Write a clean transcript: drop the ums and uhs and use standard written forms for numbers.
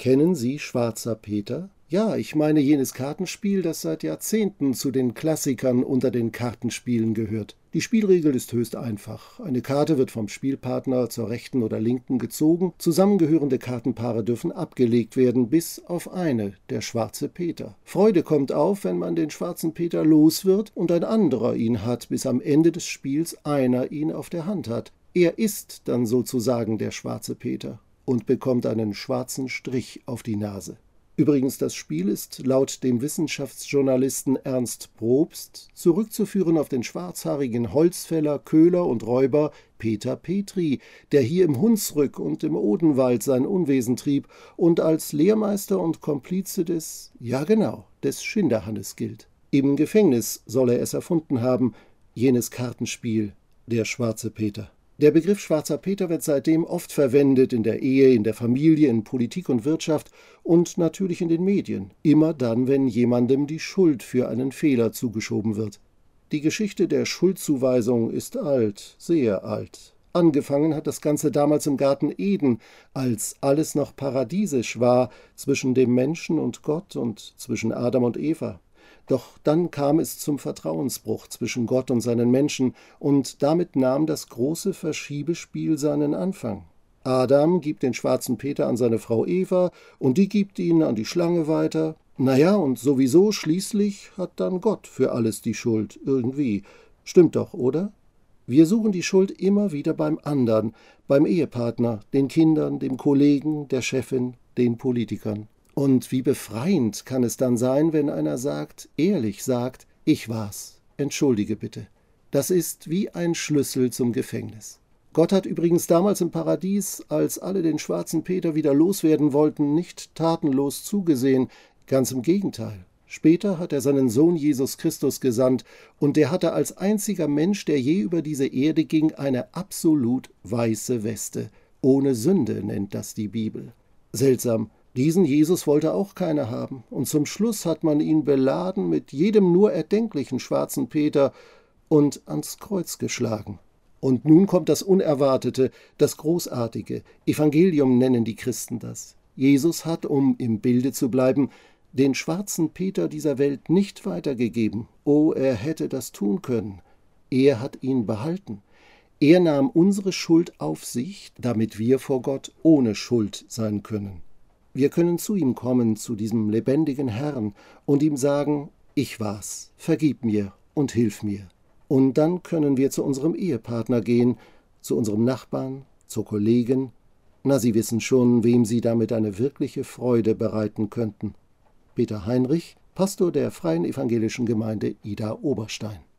Kennen Sie Schwarzer Peter? Ja, ich meine jenes Kartenspiel, das seit Jahrzehnten zu den Klassikern unter den Kartenspielen gehört. Die Spielregel ist höchst einfach. Eine Karte wird vom Spielpartner zur rechten oder linken gezogen. Zusammengehörende Kartenpaare dürfen abgelegt werden, bis auf eine, der Schwarze Peter. Freude kommt auf, wenn man den Schwarzen Peter los wird und ein anderer ihn hat, bis am Ende des Spiels einer ihn auf der Hand hat. Er ist dann sozusagen der Schwarze Peter und bekommt einen schwarzen Strich auf die Nase. Übrigens, das Spiel ist laut dem Wissenschaftsjournalisten Ernst Probst zurückzuführen auf den schwarzhaarigen Holzfäller, Köhler und Räuber Peter Petri, der hier im Hunsrück und im Odenwald sein Unwesen trieb und als Lehrmeister und Komplize des Schinderhannes gilt. Im Gefängnis soll er es erfunden haben, jenes Kartenspiel, der Schwarze Peter. Der Begriff Schwarzer Peter wird seitdem oft verwendet in der Ehe, in der Familie, in Politik und Wirtschaft und natürlich in den Medien. Immer dann, wenn jemandem die Schuld für einen Fehler zugeschoben wird. Die Geschichte der Schuldzuweisung ist alt, sehr alt. Angefangen hat das Ganze damals im Garten Eden, als alles noch paradiesisch war zwischen dem Menschen und Gott und zwischen Adam und Eva. Doch dann kam es zum Vertrauensbruch zwischen Gott und seinen Menschen, und damit nahm das große Verschiebespiel seinen Anfang. Adam gibt den Schwarzen Peter an seine Frau Eva, und die gibt ihn an die Schlange weiter. Naja, und sowieso schließlich hat dann Gott für alles die Schuld, irgendwie. Stimmt doch, oder? Wir suchen die Schuld immer wieder beim anderen, beim Ehepartner, den Kindern, dem Kollegen, der Chefin, den Politikern. Und wie befreiend kann es dann sein, wenn einer sagt, ehrlich sagt, ich war's, entschuldige bitte. Das ist wie ein Schlüssel zum Gefängnis. Gott hat übrigens damals im Paradies, als alle den Schwarzen Peter wieder loswerden wollten, nicht tatenlos zugesehen, ganz im Gegenteil. Später hat er seinen Sohn Jesus Christus gesandt, und der hatte als einziger Mensch, der je über diese Erde ging, eine absolut weiße Weste. Ohne Sünde nennt das die Bibel. Seltsam. Diesen Jesus wollte auch keiner haben, und zum Schluss hat man ihn beladen mit jedem nur erdenklichen Schwarzen Peter und ans Kreuz geschlagen. Und nun kommt das Unerwartete, das Großartige. Evangelium nennen die Christen das. Jesus hat, um im Bilde zu bleiben, den Schwarzen Peter dieser Welt nicht weitergegeben. Oh, er hätte das tun können. Er hat ihn behalten. Er nahm unsere Schuld auf sich, damit wir vor Gott ohne Schuld sein können. Wir können zu ihm kommen, zu diesem lebendigen Herrn, und ihm sagen, ich war's, vergib mir und hilf mir. Und dann können wir zu unserem Ehepartner gehen, zu unserem Nachbarn, zur Kollegin. Na, Sie wissen schon, wem Sie damit eine wirkliche Freude bereiten könnten. Peter Heinrich, Pastor der Freien Evangelischen Gemeinde Idar-Oberstein.